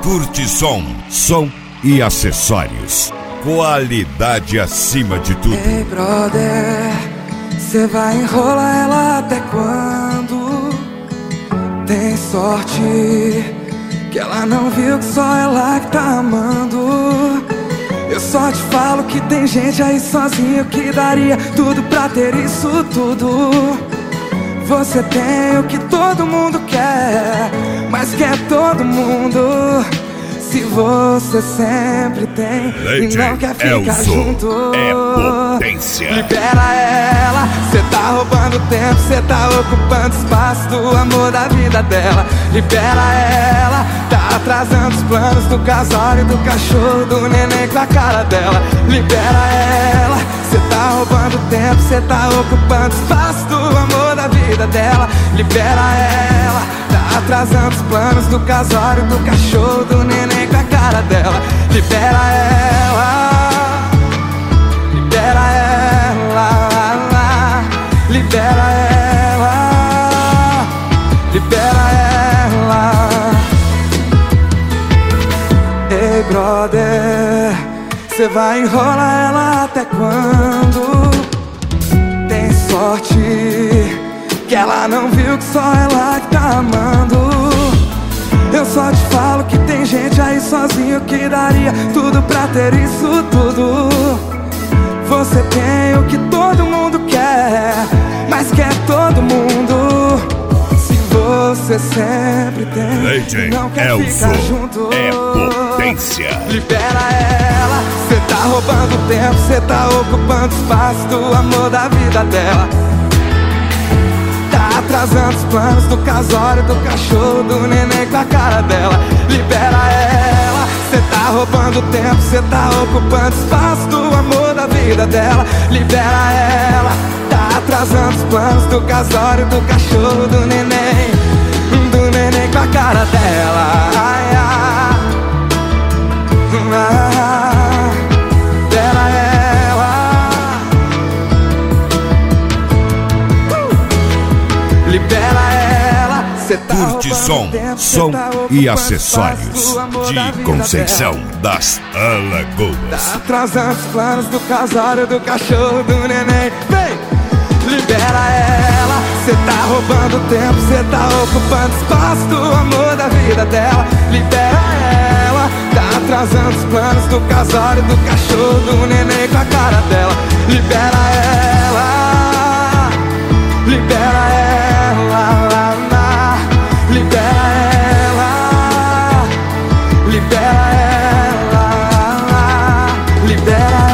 Curte som e acessórios. Qualidade acima de tudo. Ei, brother, cê vai enrolar ela até quando? Tem sorte que ela não viu que só ela que tá amando. Eu só te falo que tem gente aí sozinho que daria tudo pra ter isso tudo. Você tem o que todo mundo quer, mas quer todo mundo. Se você sempre tem e não quer ficar junto, é potência. Libera ela, cê tá roubando tempo, cê tá ocupando espaço do amor da vida dela. Libera ela, tá atrasando os planos do casório, do cachorro, do neném com a cara dela. Libera ela, cê tá roubando tempo, cê tá ocupando espaço do amor da vida dela. Libera ela, tá atrasando os planos do casório, do cachorro, do neném com a cara dela. Libera ela, libera ela, libera ela, libera ela. Ei, brother, cê vai enrolar ela até quando? Tem sorte que ela não viu que só ela que tá amando. Eu só te falo que tem gente aí sozinho que daria tudo pra ter isso tudo. Você tem o que todo mundo quer, mas quer todo mundo. Se você sempre tem, não quer ficar junto, é potência. Libera ela, cê tá roubando tempo, cê tá ocupando espaço do amor da vida dela. Tá atrasando os planos do casório, do cachorro, do neném com a cara dela. Libera ela, cê tá roubando tempo, cê tá ocupando espaço do amor da vida dela. Libera ela, tá atrasando os planos do casório, do cachorro, do neném com a cara dela. Ai, ai, ai, libera ela, Libera ela, cê tá curte som e acessórios de Conceição das Alagoas. Tá atrasando os planos do casório, do cachorro, do neném. Vem! Libera ela, cê tá roubando tempo, cê tá ocupando espaço do amor da vida dela. Libera ela, tá atrasando os planos do casório, do cachorro, do neném com a cara dela. Libera ela, libera ela, libera ela, libera ela, libera ela.